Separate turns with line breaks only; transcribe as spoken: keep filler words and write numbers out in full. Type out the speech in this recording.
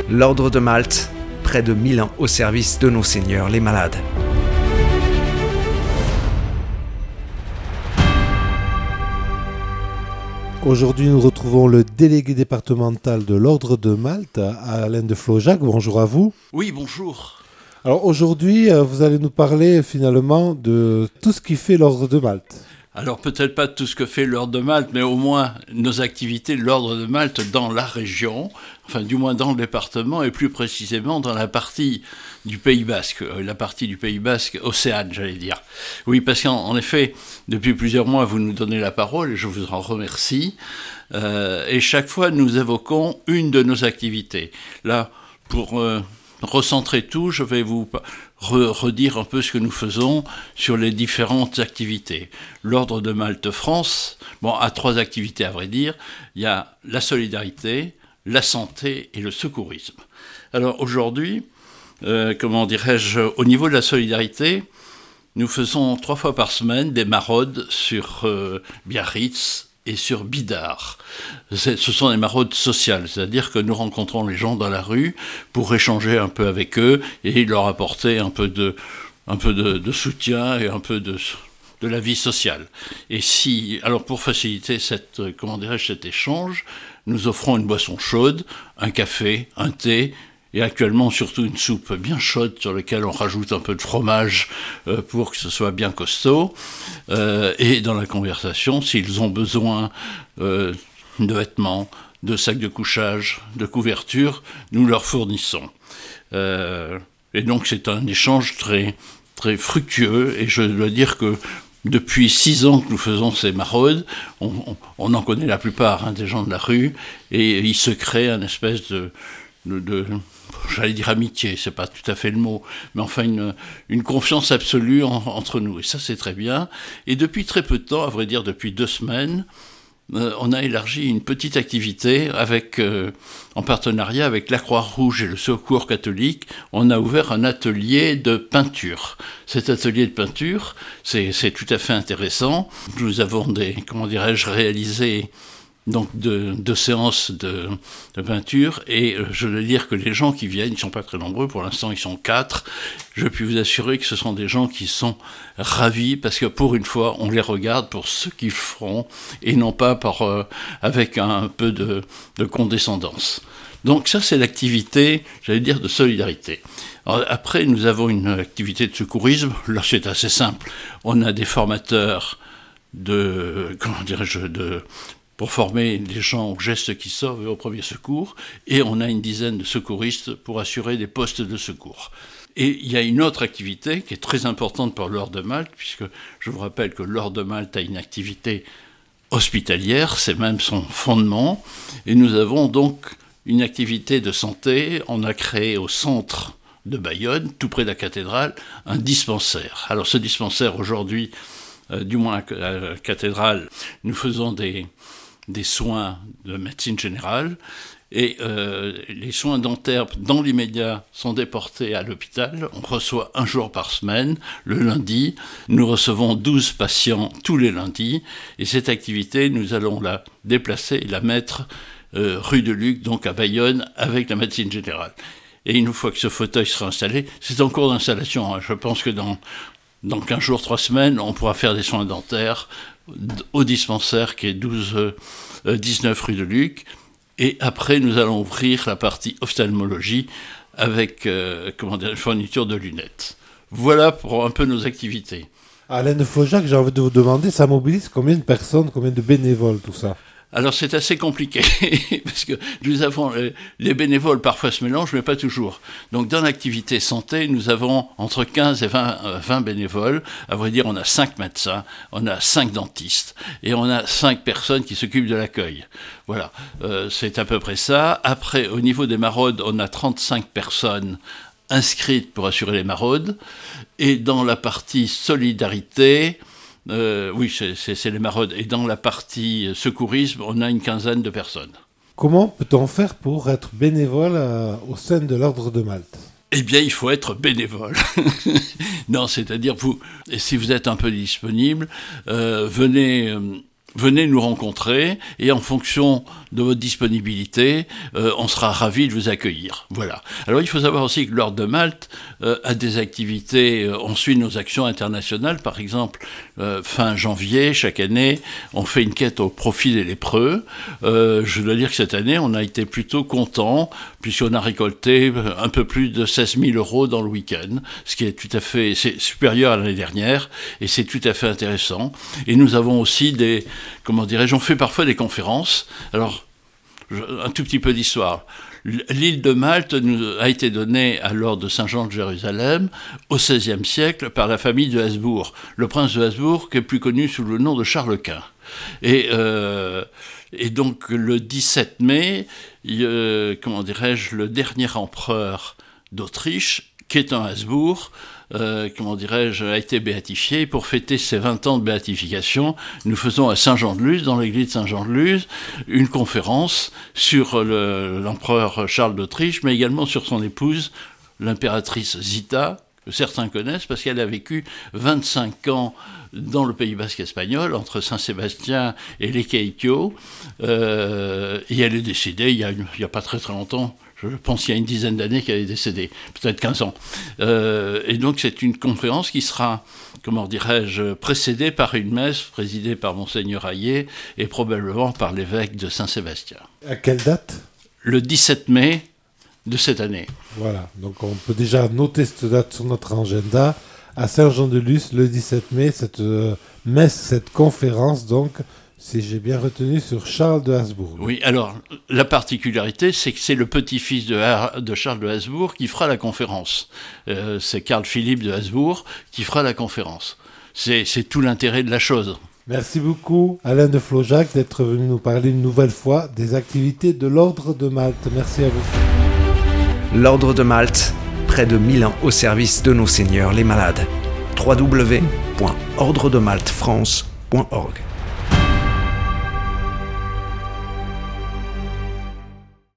L'Ordre de Malte, près de mille ans au service de nos seigneurs les malades.
Aujourd'hui, nous retrouvons le délégué départemental de l'Ordre de Malte, Alain de Flaujac. Bonjour à vous.
Oui, bonjour.
Alors aujourd'hui, vous allez nous parler finalement de tout ce qui fait l'Ordre de Malte.
Alors peut-être pas tout ce que fait l'Ordre de Malte, mais au moins nos activités de l'Ordre de Malte dans la région, enfin du moins dans le département et plus précisément dans la partie du Pays Basque, la partie du Pays Basque Océane, j'allais dire. Oui, parce qu'en en effet, depuis plusieurs mois, vous nous donnez la parole et je vous en remercie. Euh, et chaque fois, nous évoquons une de nos activités. Là, pour euh, recentrer tout, je vais vous re- redire un peu ce que nous faisons sur les différentes activités. L'Ordre de Malte France, bon, a trois activités à vrai dire. Il y a la solidarité, la santé et le secourisme. Alors aujourd'hui, euh, comment dirais-je, au niveau de la solidarité, nous faisons trois fois par semaine des maraudes sur euh, Biarritz et sur Bidart. C'est, ce sont des maraudes sociales, c'est-à-dire que nous rencontrons les gens dans la rue pour échanger un peu avec eux et leur apporter un peu de, un peu de, de soutien et un peu de, de la vie sociale. Et si, alors pour faciliter cette, comment dirais-je, cet échange, nous offrons une boisson chaude, un café, un thé, et actuellement surtout une soupe bien chaude sur laquelle on rajoute un peu de fromage euh, pour que ce soit bien costaud. Euh, et dans la conversation, s'ils ont besoin euh, de vêtements, de sacs de couchage, de couvertures, nous leur fournissons. Euh, et donc c'est un échange très, très fructueux, et je dois dire que depuis six ans que nous faisons ces maraudes, on, on, on en connaît la plupart, hein, des gens de la rue, et il se crée un espèce de... de, de j'allais dire amitié, c'est pas tout à fait le mot, mais enfin une, une confiance absolue en, entre nous, et ça c'est très bien. Et depuis très peu de temps, à vrai dire depuis deux semaines, euh, on a élargi une petite activité avec, euh, en partenariat avec la Croix-Rouge et le Secours catholique. On a ouvert un atelier de peinture. Cet atelier de peinture, c'est, c'est tout à fait intéressant. Nous avons des, comment dirais-je, réalisé donc de, de séances de, de peinture, et je veux dire que les gens qui viennent, ils ne sont pas très nombreux, pour l'instant ils sont quatre, je puis vous assurer que ce sont des gens qui sont ravis, parce que pour une fois, on les regarde pour ce qu'ils feront, et non pas par, euh, avec un peu de, de condescendance. Donc ça c'est l'activité, j'allais dire, de solidarité. Alors, après, nous avons une activité de secourisme, là c'est assez simple, on a des formateurs de, comment dirais-je, de... pour former les gens aux gestes qui sauvent et au premier secours, et on a une dizaine de secouristes pour assurer des postes de secours. Et il y a une autre activité qui est très importante pour l'Ordre de Malte, puisque je vous rappelle que l'Ordre de Malte a une activité hospitalière, c'est même son fondement, et nous avons donc une activité de santé. On a créé au centre de Bayonne, tout près de la cathédrale, un dispensaire. Alors ce dispensaire, aujourd'hui, euh, du moins à la cathédrale, nous faisons des... des soins de médecine générale, et euh, les soins dentaires dans l'immédiat sont déportés à l'hôpital. On reçoit un jour par semaine, le lundi. Nous recevons douze patients tous les lundis, et cette activité, nous allons la déplacer et la mettre euh, rue de Luc, donc à Bayonne, avec la médecine générale. Et une fois que ce fauteuil sera installé, c'est en cours d'installation, hein. Je pense que dans, dans quinze jours, trois semaines, on pourra faire des soins dentaires au dispensaire qui est douze, euh, dix-neuf rue de Luc, et après nous allons ouvrir la partie ophtalmologie avec euh, comment dire, une fourniture de lunettes. Voilà pour un peu nos activités.
Alain de Flaujac, j'ai envie de vous demander, ça mobilise combien de personnes, combien de bénévoles, tout ça ?
Alors c'est assez compliqué, parce que nous avons, les bénévoles parfois se mélangent, mais pas toujours. Donc dans l'activité santé, nous avons entre quinze et vingt, vingt bénévoles. À vrai dire, on a cinq médecins, on a cinq dentistes, et on a cinq personnes qui s'occupent de l'accueil. Voilà, euh, c'est à peu près ça. Après, au niveau des maraudes, on a trente-cinq personnes inscrites pour assurer les maraudes. Et dans la partie solidarité... Euh, oui, c'est, c'est, c'est les maraudes. Et dans la partie secourisme, on a une quinzaine de personnes.
Comment peut-on faire pour être bénévole euh, au sein de l'Ordre de Malte ?
Eh bien, il faut être bénévole. Non, c'est-à-dire, vous, et si vous êtes un peu disponible, euh, venez euh, venez nous rencontrer et en fonction de votre disponibilité, euh, on sera ravis de vous accueillir. Voilà. Alors il faut savoir aussi que l'Ordre de Malte euh, a des activités, euh, on suit nos actions internationales, par exemple, euh, fin janvier, chaque année, on fait une quête au profit des lépreux. Euh, je dois dire que cette année, on a été plutôt contents, puisqu'on a récolté un peu plus de seize mille euros dans le week-end, ce qui est tout à fait, c'est supérieur à l'année dernière, et c'est tout à fait intéressant. Et nous avons aussi des, comment dirais-je, on fait parfois des conférences. Alors, un tout petit peu d'histoire. L'île de Malte nous a été donnée à l'ordre de Saint-Jean de Jérusalem au seizième siècle par la famille de Habsbourg. Le prince de Habsbourg qui est plus connu sous le nom de Charles Quint. Et, euh, et donc le dix-sept mai, euh, comment dirais-je, le dernier empereur d'Autriche, qui est un Habsbourg, Euh, comment dirais-je, a été béatifié. Pour fêter ses vingt ans de béatification, nous faisons à Saint-Jean-de-Luz, dans l'église de Saint-Jean-de-Luz, une conférence sur le, l'empereur Charles d'Autriche, mais également sur son épouse, l'impératrice Zita, que certains connaissent parce qu'elle a vécu vingt-cinq ans dans le Pays basque espagnol, entre Saint-Sébastien et Lekeitio, euh, et elle est décédée il y a, il y a pas très très longtemps. Je pense qu'il y a une dizaine d'années qu'elle est décédée, peut-être quinze ans. Euh, et donc c'est une conférence qui sera, comment dirais-je, précédée par une messe présidée par Monseigneur Hayet et probablement par l'évêque de Saint-Sébastien.
À quelle date ?
Le dix-sept mai de cette année.
Voilà, donc on peut déjà noter cette date sur notre agenda. À Saint-Jean-de-Luz, le dix-sept mai, cette euh, messe, cette conférence, donc, si j'ai bien retenu, sur Charles de Habsbourg.
Oui, alors, la particularité, c'est que c'est le petit-fils de, Har- de Charles de Habsbourg qui fera la conférence. Euh, c'est Carl Philippe de Habsbourg qui fera la conférence. C'est, c'est tout l'intérêt de la chose.
Merci beaucoup, Alain de Flojac, d'être venu nous parler une nouvelle fois des activités de l'Ordre de Malte. Merci à vous.
L'Ordre de Malte, près de mille ans au service de nos seigneurs les malades. w w w point ordre de malte france point org